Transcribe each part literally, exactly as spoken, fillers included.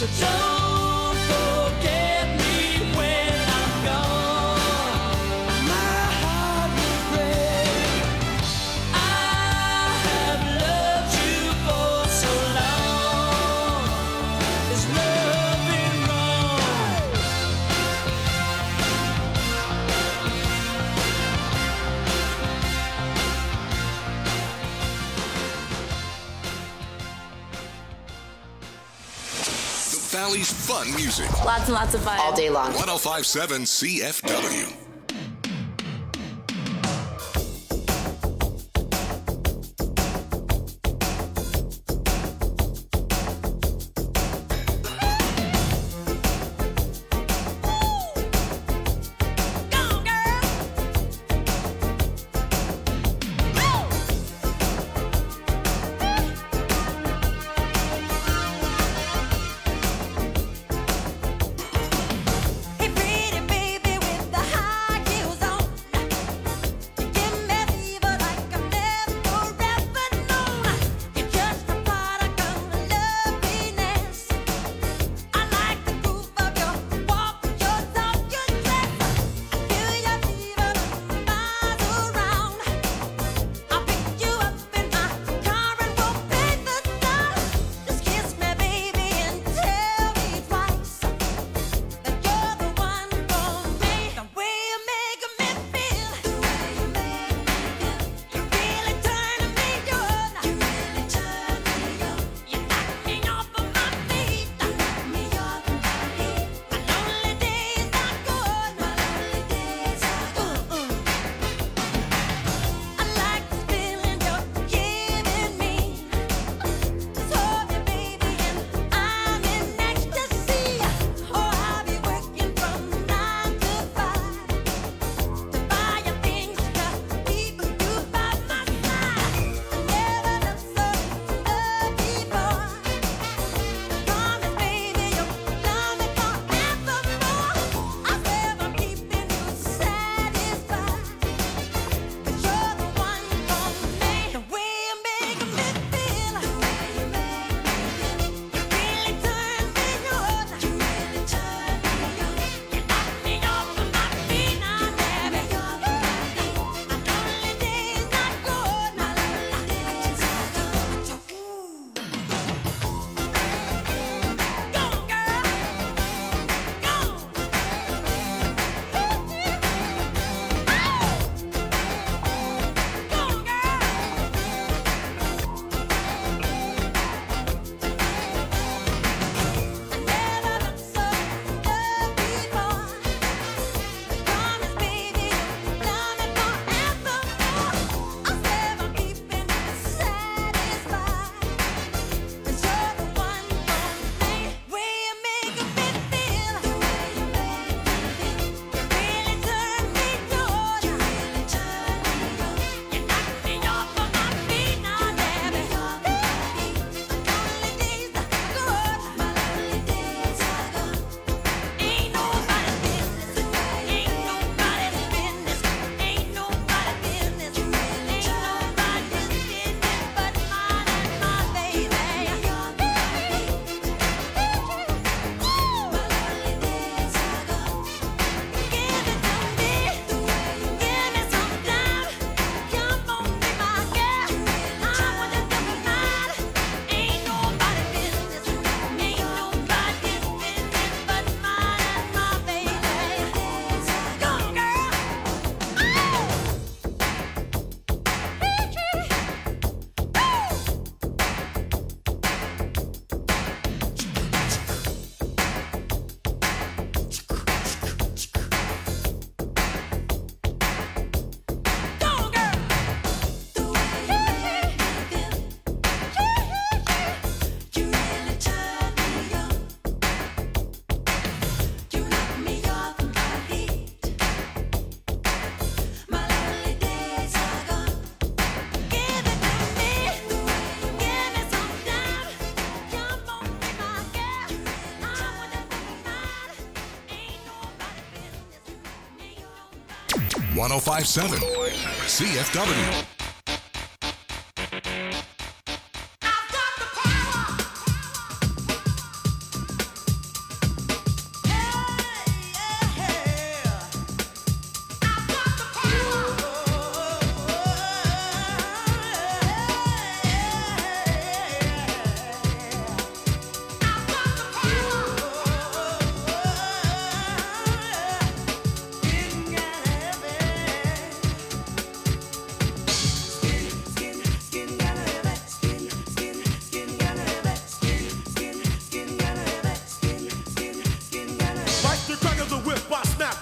So don't forget me when I'm gone. My heart will break. I have loved you for so long. There's nothing wrong. The Valley's fun music. Lots and lots of fun. All day long. one oh five point seven C F W. Hey pretty baby with the high heels on, you give me fever like I've never ever known. You're just a product of loveliness. I like the groove of your walk, your talk, your dress. I feel your fever miles around. I'll pick you up in my car and we'll paint the town. Just kiss me baby and tell me twice that you're the one for me. The way you make me feel, the way you make me feel, you're really turning me on. You really turn me on. You knock me off of my feet, knock me off of my feet. My lonely days are gone, my lonely days are gone. I like this feeling you're giving me. Just hold me, baby, and I'm in ecstasy. Oh, I'll be working from nine to five to buy you things to keep you by my side. I never loved so love before. Promise, baby, you'll love me forevermore. I swear I'm keeping you satisfied. 'Cause you're the one for me. The way you make me feel, the way you make me feel, you really turn me on. You really turn me on. You knock me off of my feet, now, baby. My lonely days are gone. My lonely days are gone. Go, girl. Go. Go, girl. I never loved so love before. Promise, baby, you'll love me forevermore. I swear I'm keeping you satisfied. 'Cause you're the one for me. Way you make me feel, the way you make me feel, you really turn me on. You really turn me on. You knock me off of my feet, now, baby. My lonely days are gone. My lonely days are gone. Ain't nobody's business. Ain't nobody's business. Ain't nobody's business. Ain't nobody's business but mine and my baby. My lonely days are gone. Give it to me, give me some time. Come on, be my girl. I want you to be mine. Ain't nobody's business. Ain't nobody's business but mine and my baby. Go, girl. Go, girl. The way you make me feel, you really turn me on. You knock me off my feet. My lonely days are gone. Give it to me, give me some time. Come on, be my girl. I want you to be mine. Ain't nobody's business. Ain't nobody. one oh five point seven C F W. I've got the power.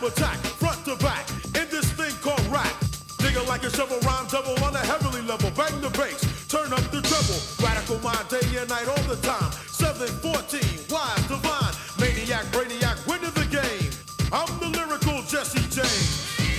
attack, front to back, in this thing called rap. Digger like a shovel, rhyme double on a heavenly level. Bang the bass, turn up the treble. Radical mind, day and night, all the time. seven fourteen, wise, divine, maniac, brainiac, winning the game. I'm the lyrical Jesse James.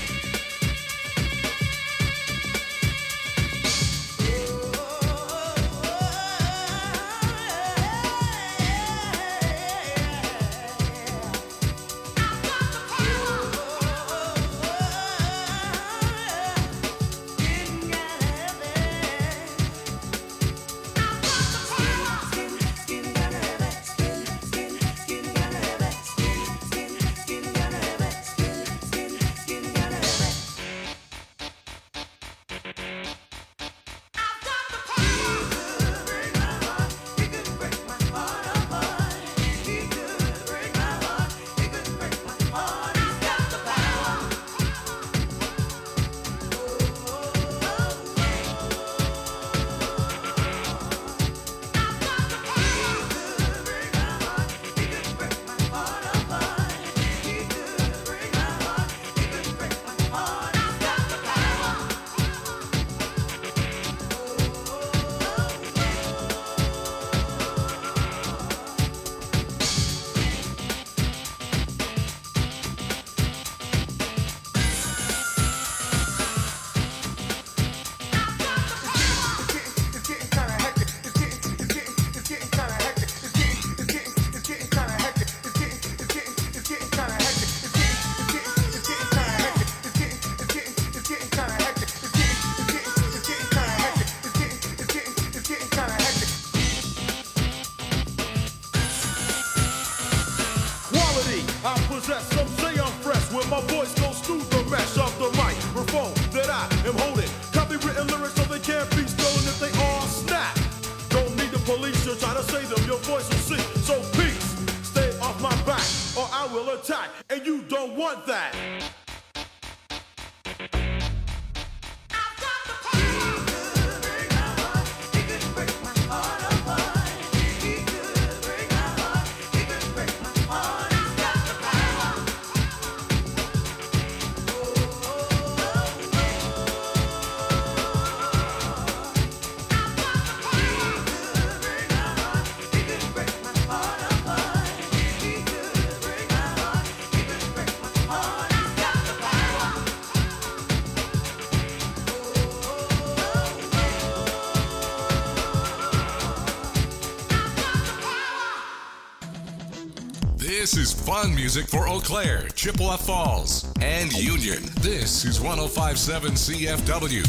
This is fun music for Eau Claire, Chippewa Falls, and Union. This is one oh five point seven C F W.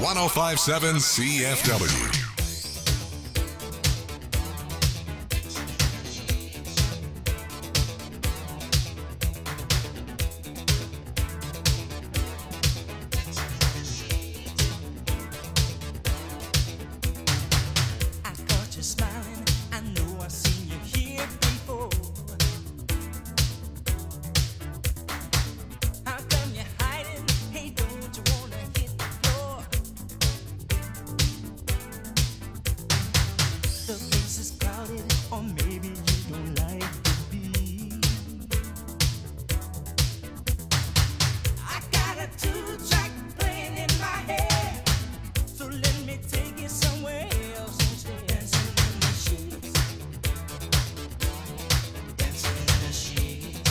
one oh five point seven C F W. I caught you smiling. I know I've seen you here before. How come you're hiding? Hey, don't you wanna hit the floor? The place is crowded, or maybe you don't like to be. I got a two-track playing in my head, so let me take you somewhere else instead. Dancing in the sheets, dancing in the sheets.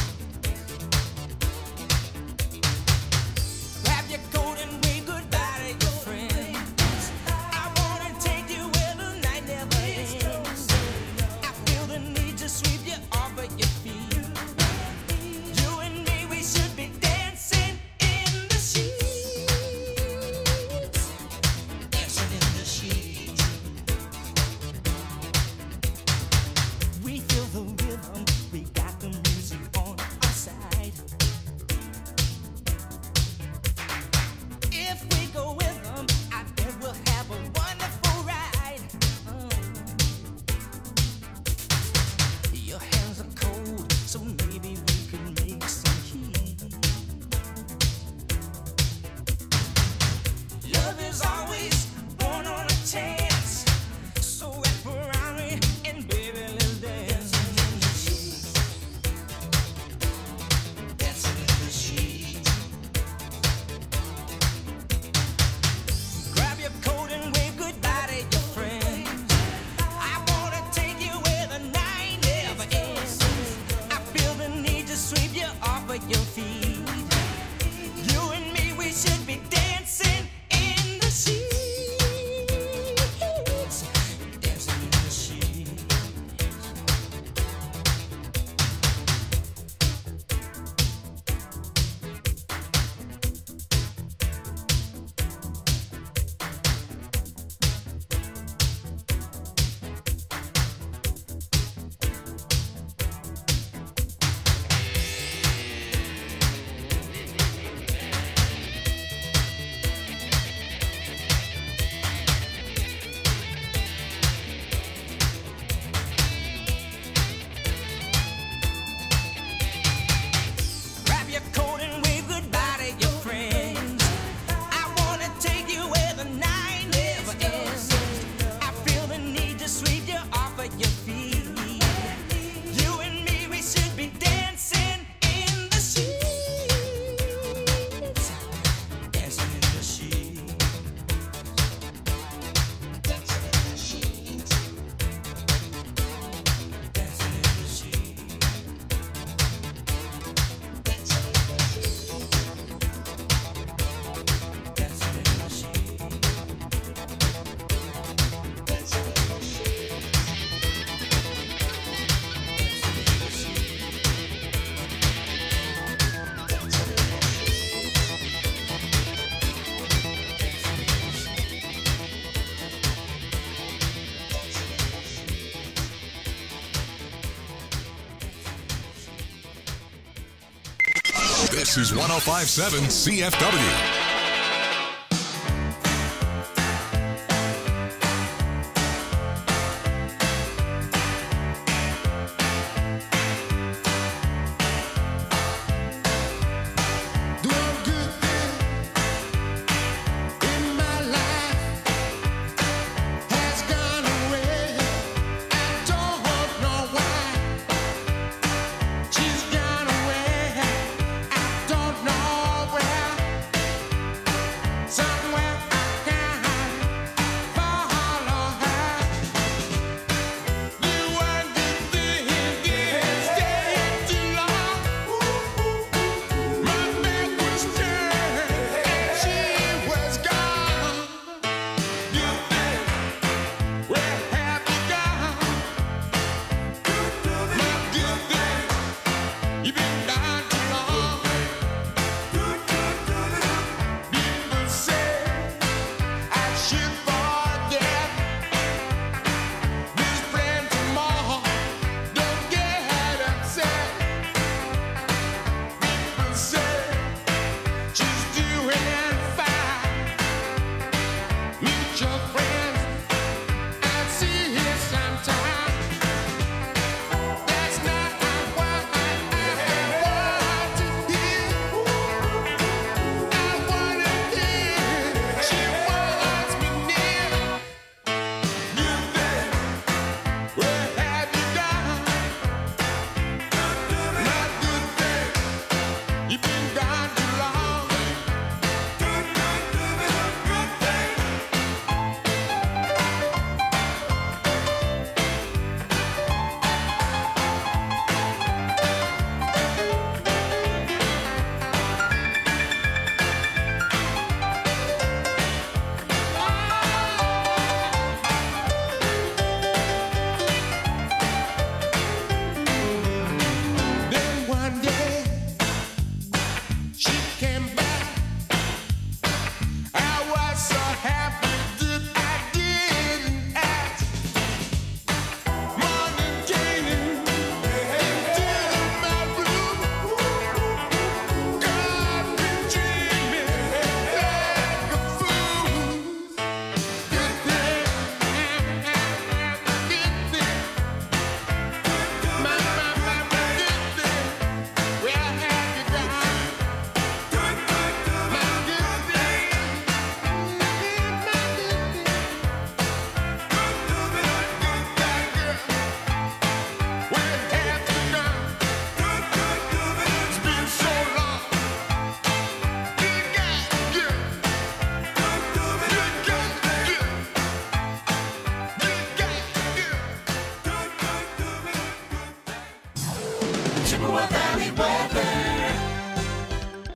Grab your coat and wave goodbye to your friends. I wanna take you where the night never ends. I feel the need to sweep you off of your feet. You and me, we should be dancing in the sheets. Dancing in the sheets. We feel the rhythm, we got the music on our side. If we go with them, I bet we'll have a wonderful ride. Uh. Your hands are cold, so maybe we could make some heat. Love is always born on a chance, so wrap around me and baby let's dance. Dancing in the sheets. Grab your coat and wave goodbye to your friends. I wanna take you where the night never ends. I feel the need to sweep you off of your feet. You and me, we should be dancing in the sheets. Dancing in the sheets. Grab your coat and wave goodbye to your friends. I wanna take you where the night never ends. I feel the need to sweep you off of your feet. You and me, we should be dancing in the sheets. Dancing in the sheets. Dancing in the sheets. Dancing in the sheets. This is one oh five point seven C F W. Doing good things in my life has gone away. I don't know why. She's gone away. I don't know where.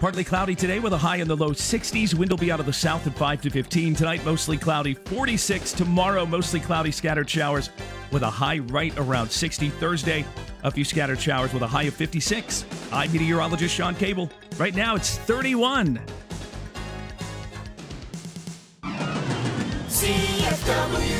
Partly cloudy today with a high in the low sixties. Wind will be out of the south at five to fifteen. Tonight, mostly cloudy, forty-six. Tomorrow, mostly cloudy, scattered showers with a high right around sixty. Thursday, a few scattered showers with a high of fifty-six. I'm meteorologist Sean Cable. Right now, it's thirty-one. C F W.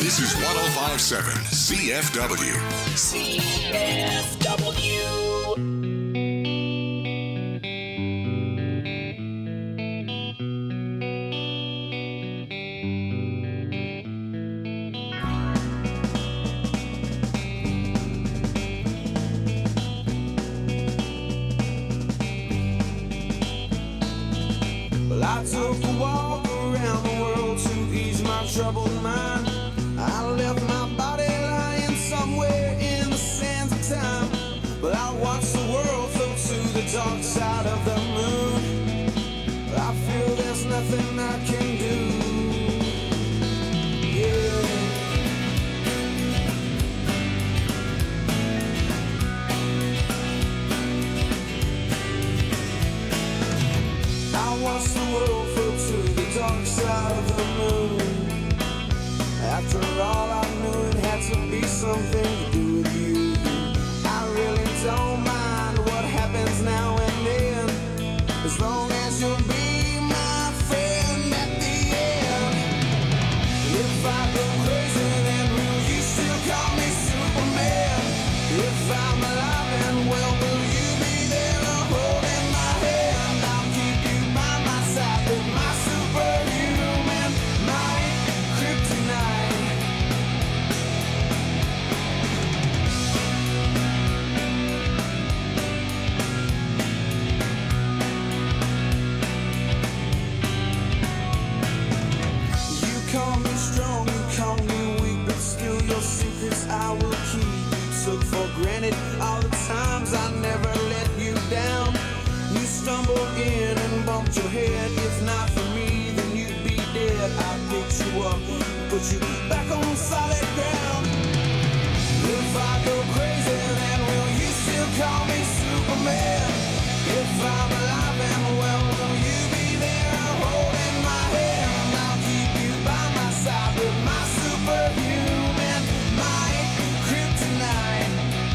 This is one oh five point seven C F W. C F W. Well, I took a walk around the world to ease my troubled mind. I left my body lying somewhere in the sands of time. But I watched the world float to the dark side of the moon. I feel there's nothing I can do. Yeah. I watched the world float to the dark side of the moon. After all, I knew it had to be something to do with you. I really don't mind what happens now and then, as long as you'll be my friend at the end. If I go crazy, then will you still call me Superman? If I'm alive and well, will you be there holding my hand? I'll keep you by my side with my superhuman might, kryptonite. You call me strong, you call me weak, but still your secrets I will keep. Took for granted all the times I never let you down. You stumbled in and bumped your head. If not for me, then you'd be dead. I picked you up, put you back on solid ground. If I go crazy, then will you still call me Superman? If I'm alive and well, will you be there holding my hand? I'll keep you by my side with my superhuman might, kryptonite.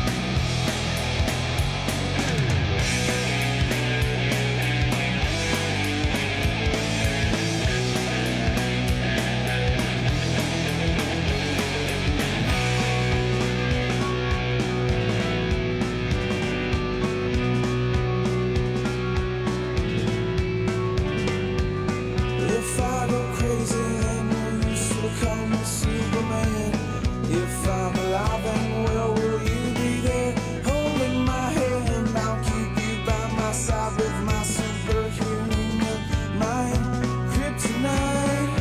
If I go crazy, then will you still call me Superman? If I'm alive and well, will you be there holding my hand? I'll keep you by my side with my superhuman mind, kryptonite.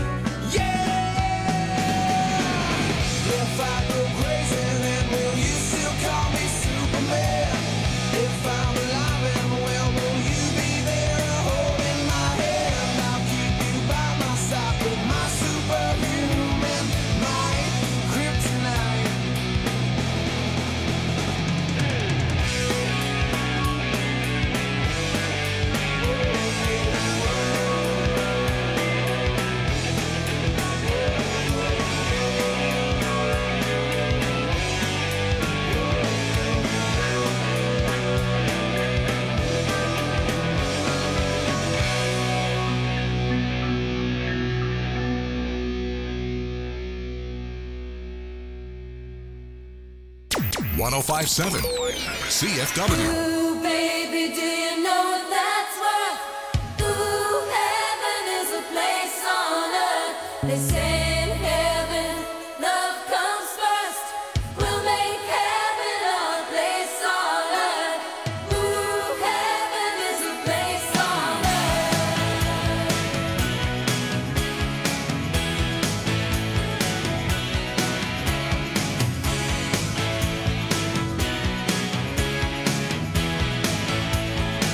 Yeah! If I go crazy, then will you still call me Superman? If I'm alive and well, will you be there holding my hand? I'll keep you by my side with my superhuman might, kryptonite. one oh five point seven C F W. Ooh, baby, do you know what that's worth? Ooh, heaven is a place on earth. They say in heaven, love comes first. We'll make heaven a place on earth. Ooh, heaven is a place on earth.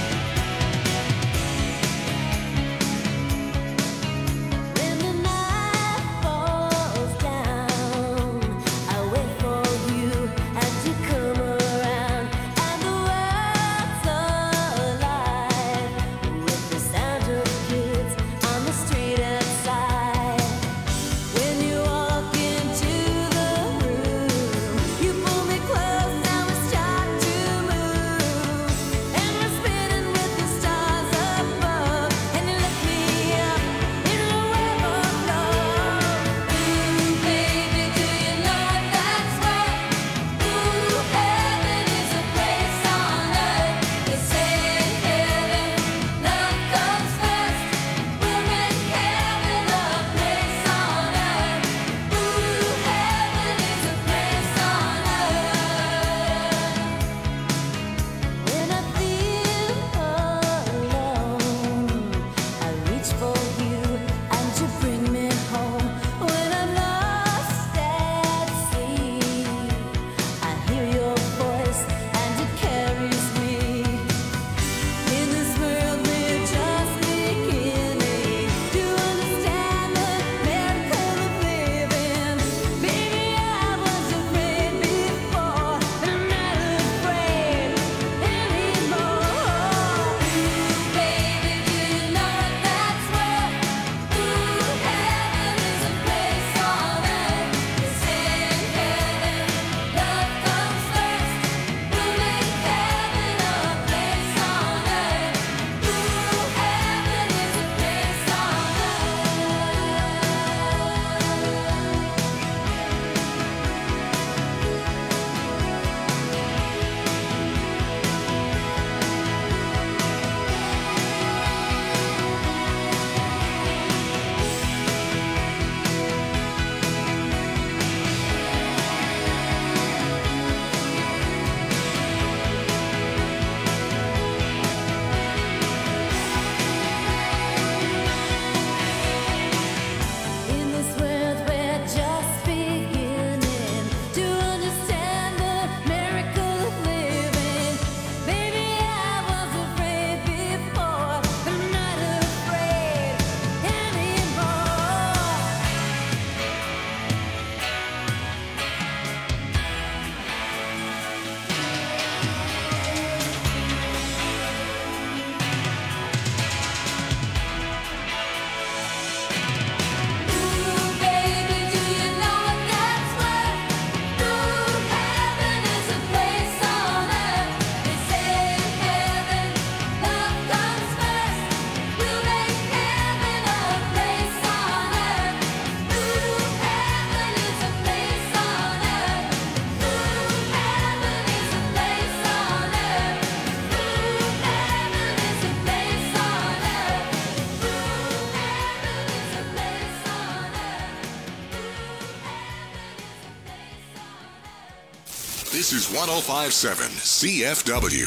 This is one oh five point seven C F W.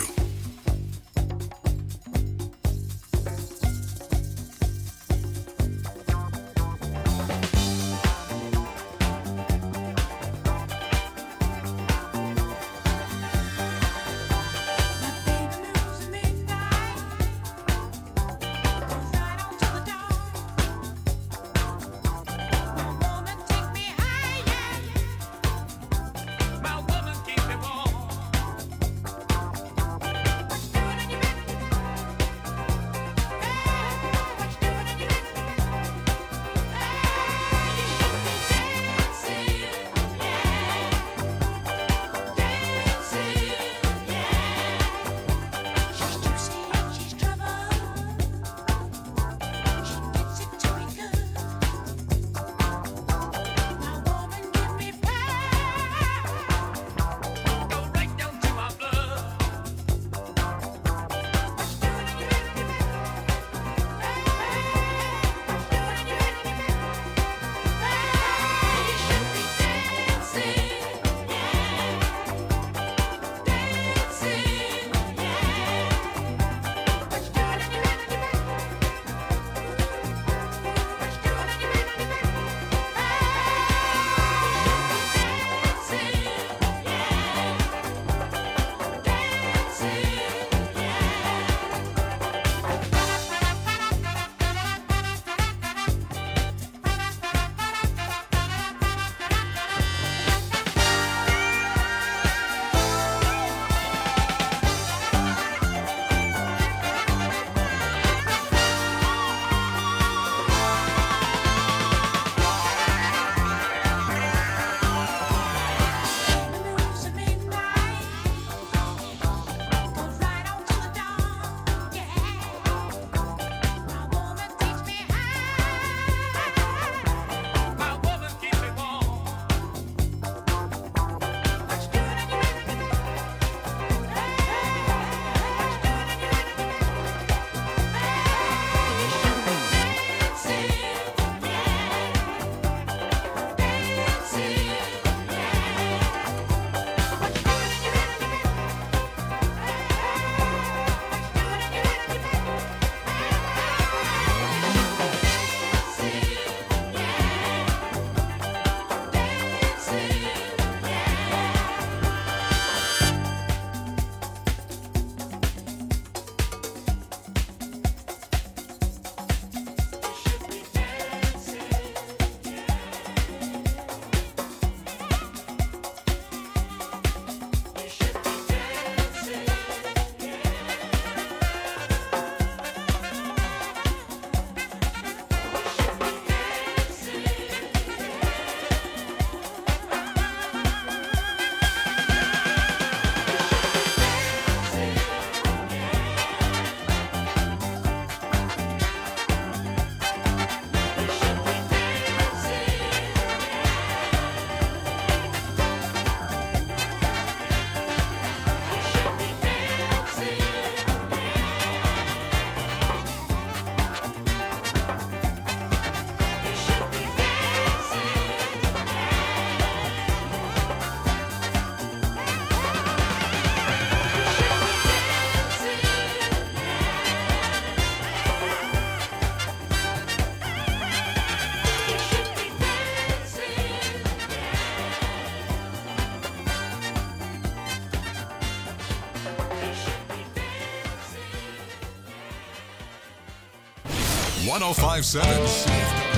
one oh five point seven C F W.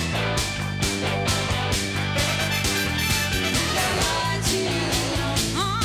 Oh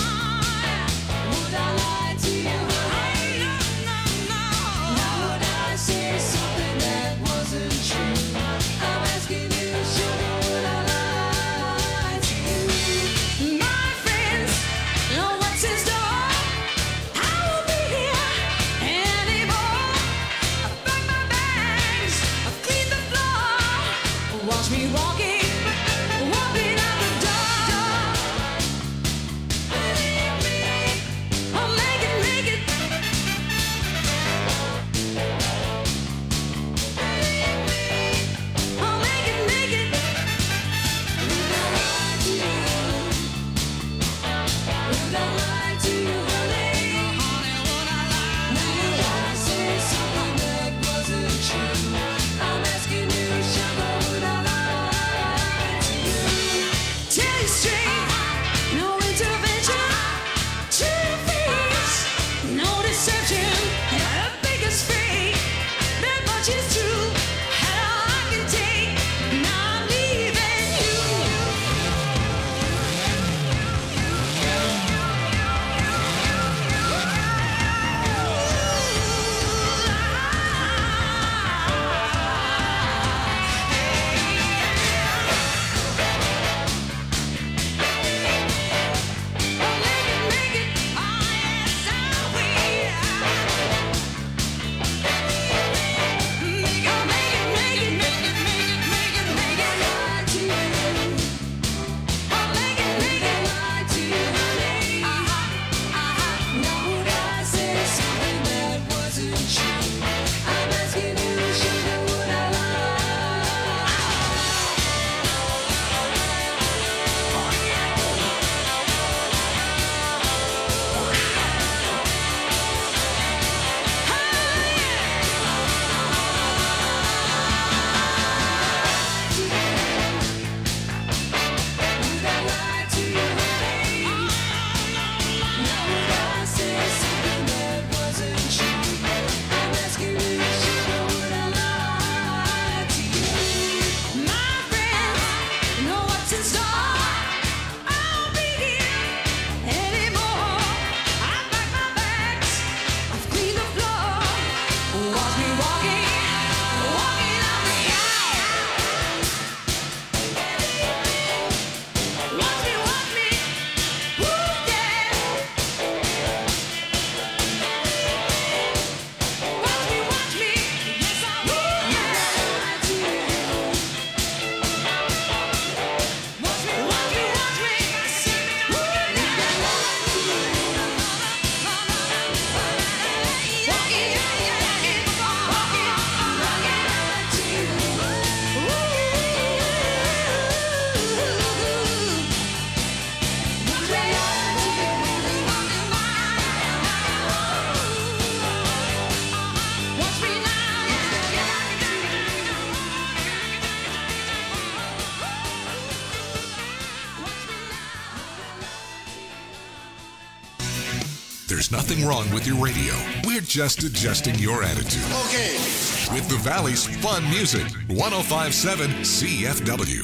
There's nothing wrong with your radio. We're just adjusting your attitude. Okay. With the Valley's fun music, one oh five point seven C F W.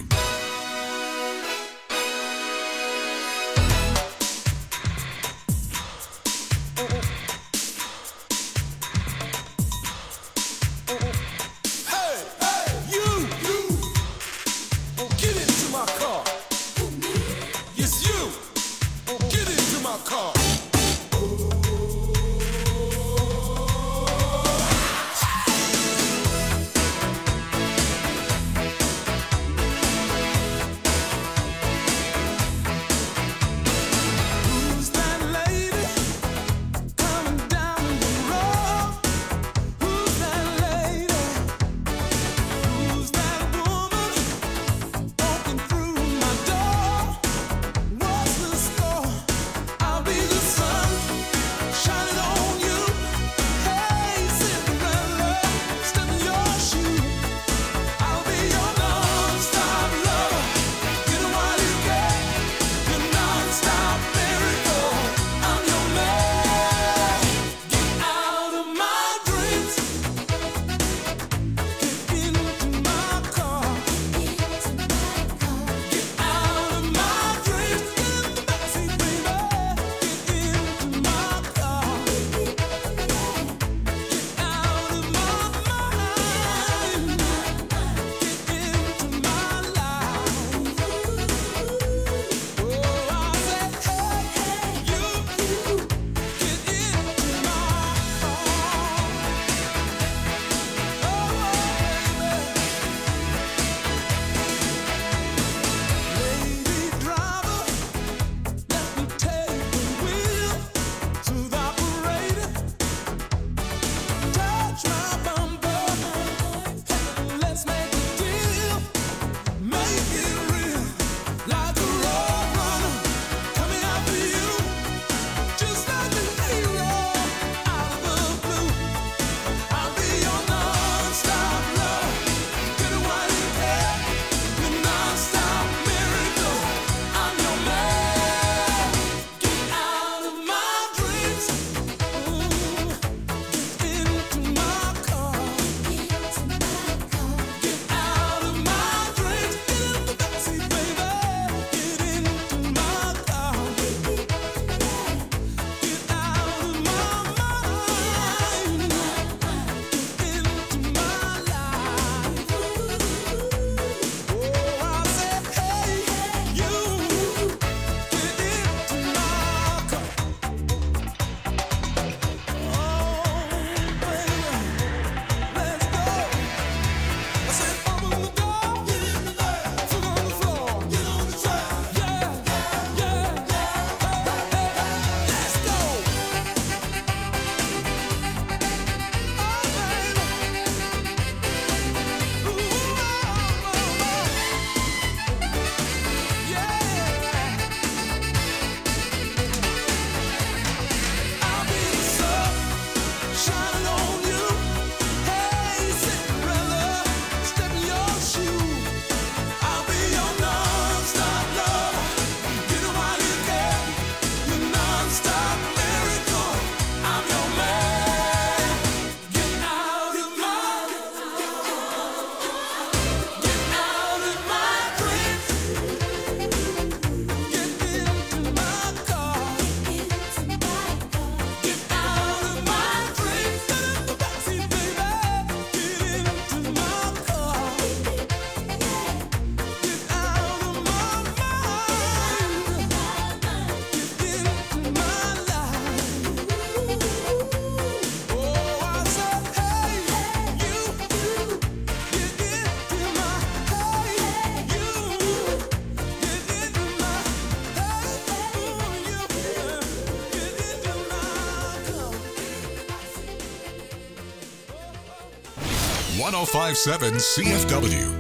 one oh five point seven C F W.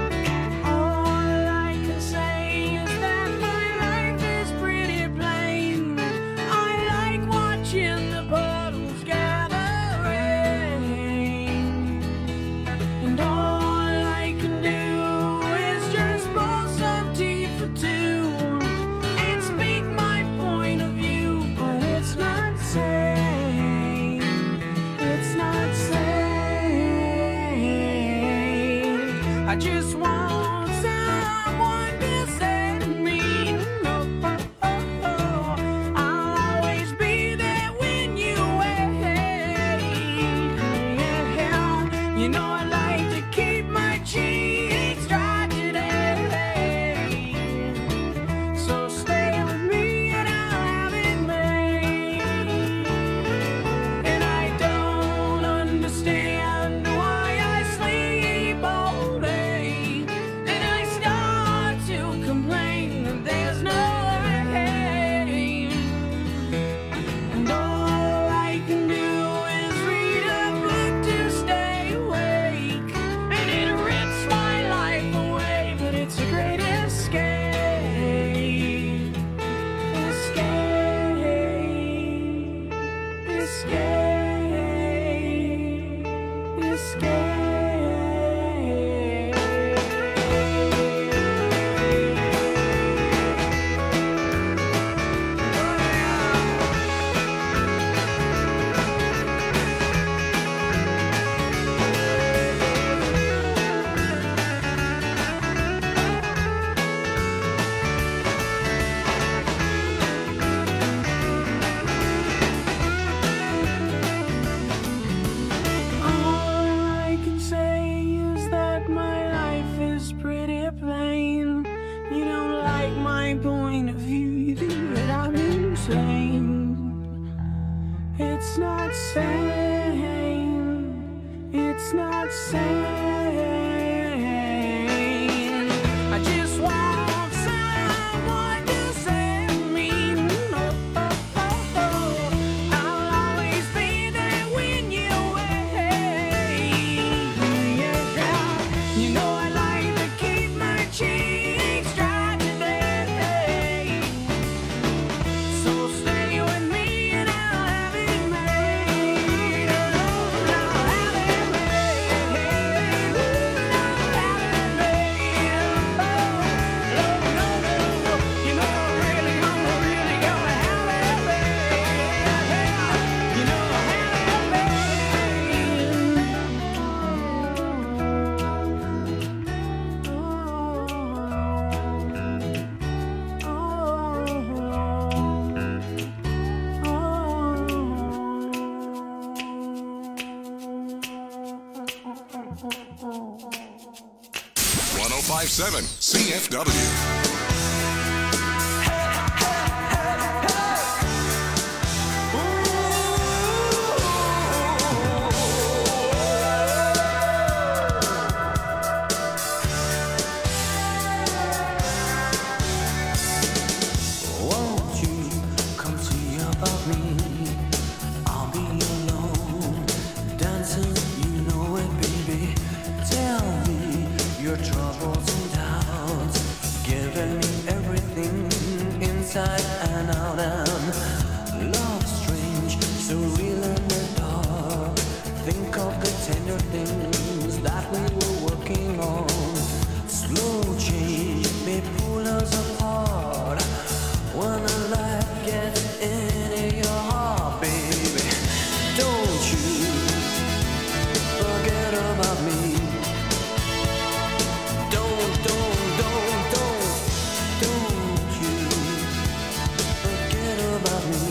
All I can say is that my life is pretty plain. five seven C F W. Won't you come see about me? I'll be alone, dancing, you know it, baby. Tell me your troubles and doubts, giving me everything inside and out. And love strange, so real in the dark. Think of the tender things that we were working on. Slow change may pull us apart. When the light gets into your heart, baby, don't you forget about me. Don't, don't, don't, don't, don't you forget about me.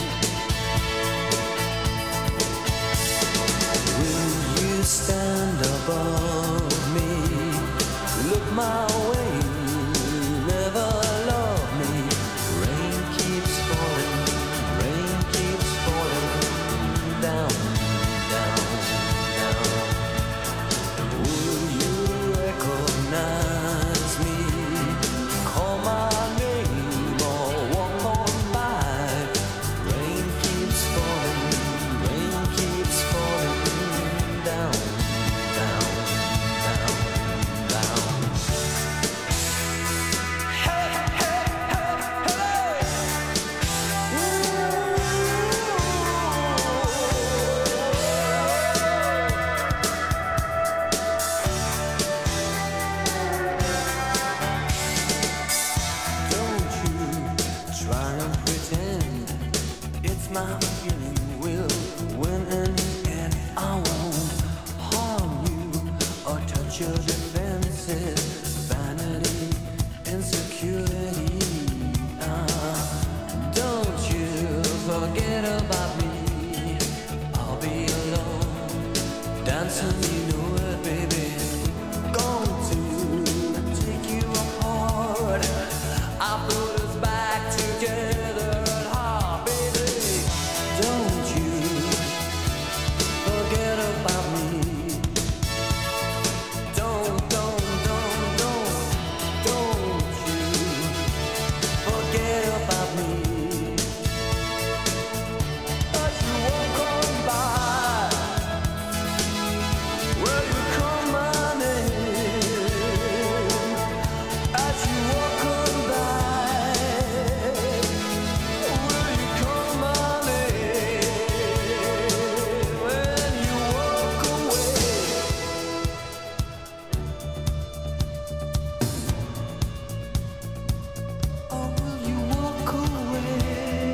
Will you stand above me? Look my way, never love me. Rain keeps falling, rain keeps falling down, down, down. Will you recognize me? Call my name or walk on by. Rain keeps falling, rain keeps falling down, down, down, down. Don't you try and pretend it's my feeling will win in the end. I won't harm you or touch your defenses, vanity, insecurity. Ah, don't you forget about me. I'll be alone, dancing, you know it, baby. Going to take you apart. I put us back together at heart, baby. Don't you forget about me. Don't, don't, don't, don't, don't you forget about me. As you walk on by, will you call my name? As you walk on by, will you call my name? When you walk away, or will you walk away?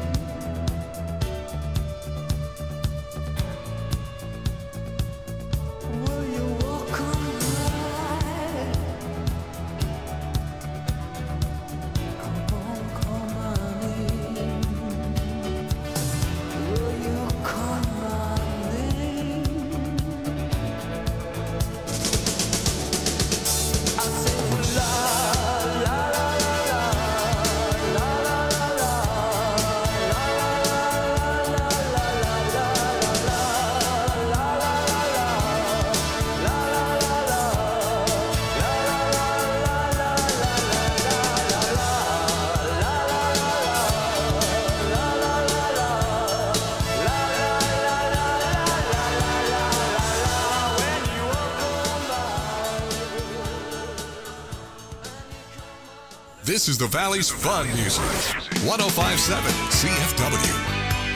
Will you walk away? Come on, call my name. Will you call my name? I say la la la la la la la la This is the Valley's fun music. one oh five point seven C F W.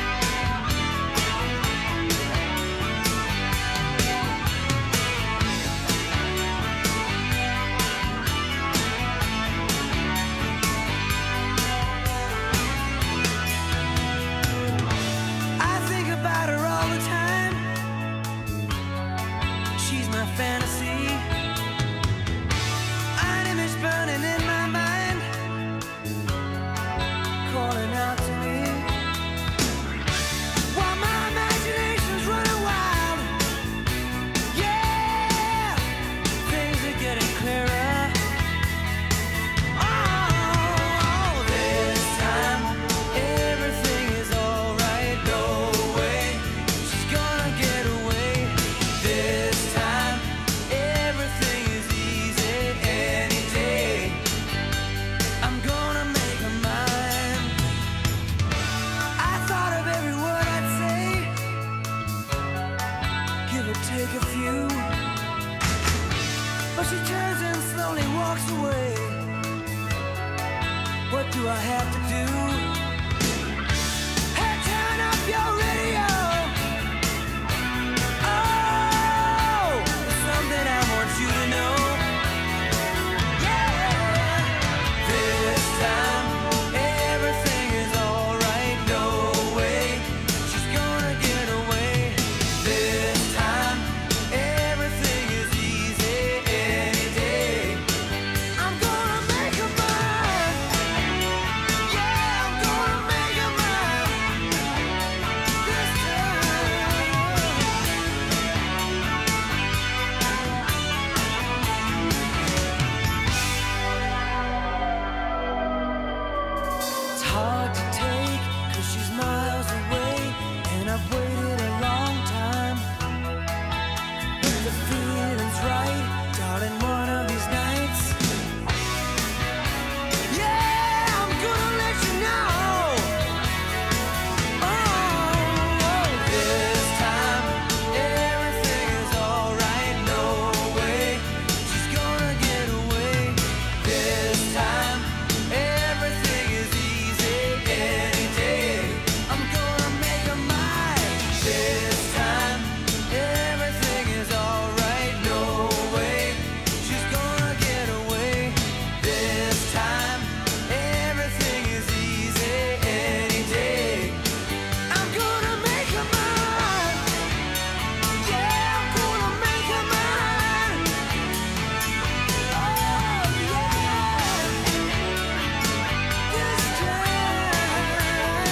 I think about her all the time. She's my fantasy, an image burning in my mind, calling out to me. slowly walks away. What do I have to do? Hey, turn up your radio. Oh, there's something I want you to know. Yeah, this time everything is alright. No way, she's gonna get away. This time everything is easy any day. I'm gonna make her mine. Yeah, I'm gonna make her mine. This It's hard to take, cause she's miles away, and I've waited a long time. But the feeling's right, darling, one of these nights. Yeah, I'm gonna let you know. Oh, this time everything is alright. No way, she's gonna get away. This time everything is easy any day. I'm gonna make her mine. This time everything is alright. No way, she's gonna get away. This time everything is easy any day. I'm gonna make her mine. Yeah, I'm gonna make her mine. Oh, yeah. This time.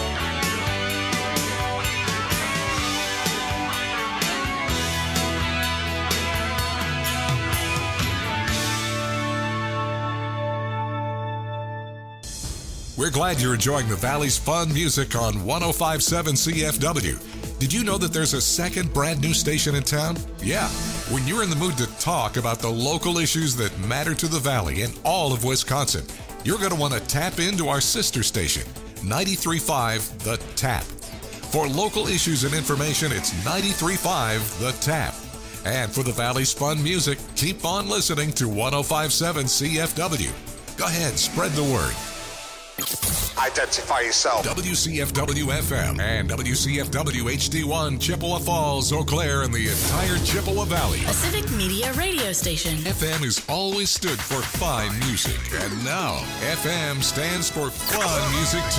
We're glad you're enjoying the Valley's fun music on one oh five point seven C F W. Did you know that there's a second brand new station in town? Yeah. When you're in the mood to talk about the local issues that matter to the Valley and all of Wisconsin, you're going to want to tap into our sister station, ninety-three point five The Tap. For local issues and information, it's ninety-three point five The Tap. And for the Valley's fun music, keep on listening to one oh five point seven C F W. Go ahead, spread the word. Identify yourself. W C F W F M and W C F W H D one, Chippewa Falls, Eau Claire, and the entire Chippewa Valley. A Civic Media radio station. F M has always stood for fine music, and now F M stands for fun music too.